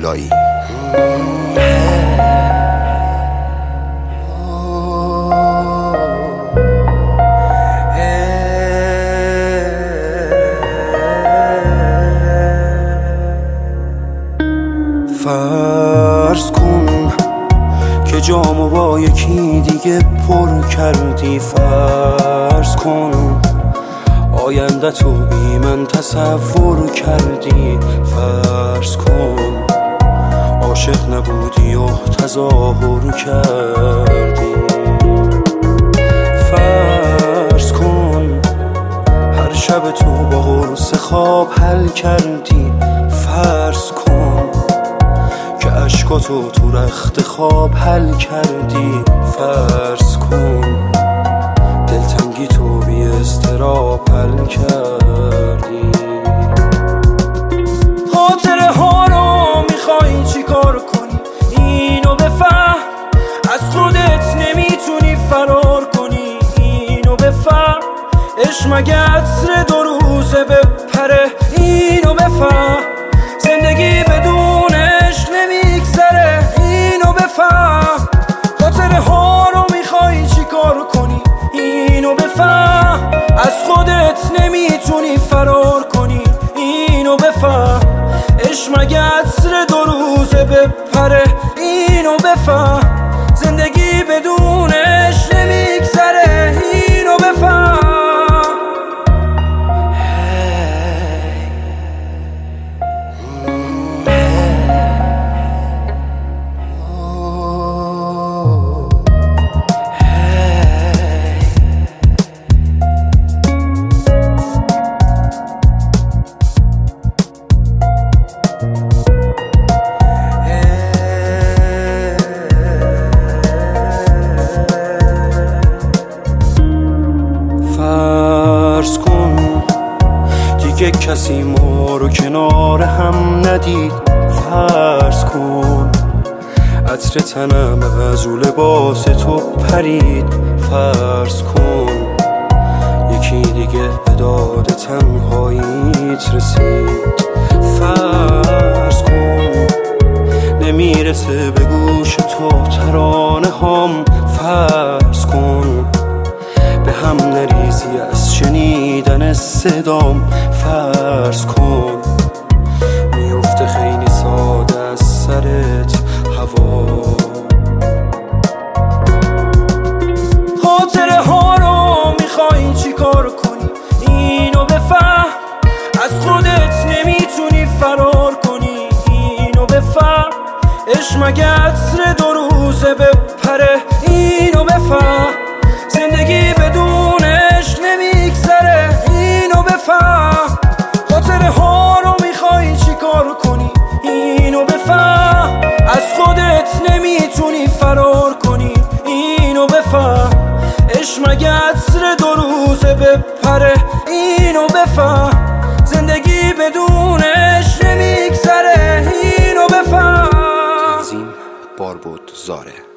مولایی. فرض کن که جامو با یکی دیگه پر کردی، فرض کن آینده تو بی من تصور کردی، فرض کن عاشق نبودی و تظاهر کردی، فرض کن هر شب تو با قرص خواب حل کردی، فرض کن که عشقاتو تو رخت خواب حل کردی، فرض کن دلتنگی تو بی اضطراب حل کردی. خاطره ها رو میخوای چی کار کنی؟ اینو بفهم از خودت نمیتونی فرار کنی، اینو بفهم عشق مگه عطر 2 روزه بپره، اینو بفهم زندگی بدون عشق نمیگذره، اینو بفهم خاطره ها رو میخوای چی کار کنی؟ اینو بفهم از خودت نمیتونی فرار کنی، اینو بفهم عشق مگه عطر 2 روزه بپره، اینو بفهم زندگی بدون عشق نمیگذره، اینو بفهم. فرض کن دیگه کسی ما رو کنار هم ندید، فرض کن عطر تنم از رو لباس تو پرید، فرض کن یکی دیگه به داد تنهاییت رسید، فرض کن نمیرسه به گوش تو ترانه هام، فرض کن به هم نریزی از شنیدن صدام، فرض کن میفته خیلی ساده از سرت هوا. خاطره ها رو میخوای چی کار کنی؟ اینو بفهم از خودت نمیتونی فرار کنی، اینو بفهم عشق مگه عطر 2 روزه بپره، اینو بفهم زندگی بدون عشق نمیگذره، اینو بفهم خاطره ها رو میخوای چی کار کنی؟ اینو بفهم از خودت نمیتونی فرار کنی، اینو بفهم عشق مگه عطر 2 روزه بپره، اینو بفهم زندگی بدون عشق نمیگذره، اینو بفهم. تنظیم باربود زاره.